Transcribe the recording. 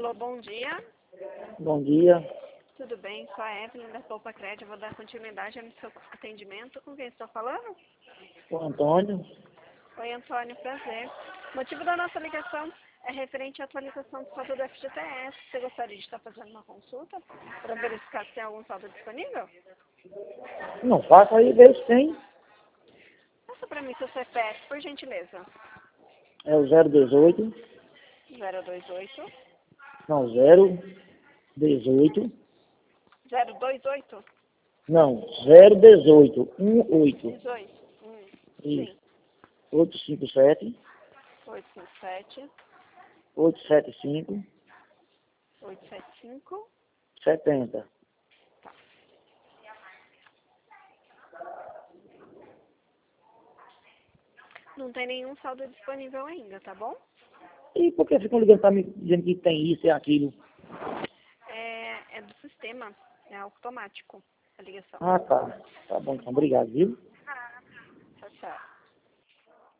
Alô, bom dia. Bom dia, Tudo bem? Sou a Evelyn da Poupa Crédito. Vou dar continuidade no seu atendimento. Com quem estou falando? o Antônio. Oi, Antônio. Prazer. O motivo da nossa ligação é referente à atualização do saldo do FGTS. Você gostaria de estar fazendo uma consulta para verificar se tem algum saldo disponível? Não, faça aí, vê se tem. Passa para mim seu CPF, por gentileza. É o 018, 028 não, 018, 028 não, 018, 18, 18 isso, sim, 857, 857 875, 875. 70. Não tem nenhum saldo disponível ainda, tá bom? E por que ficam ligando para mim dizendo que tem isso e aquilo? É do sistema, é automático a ligação. Ah, tá. Tá bom, então, obrigado, viu? Tchau, tchau.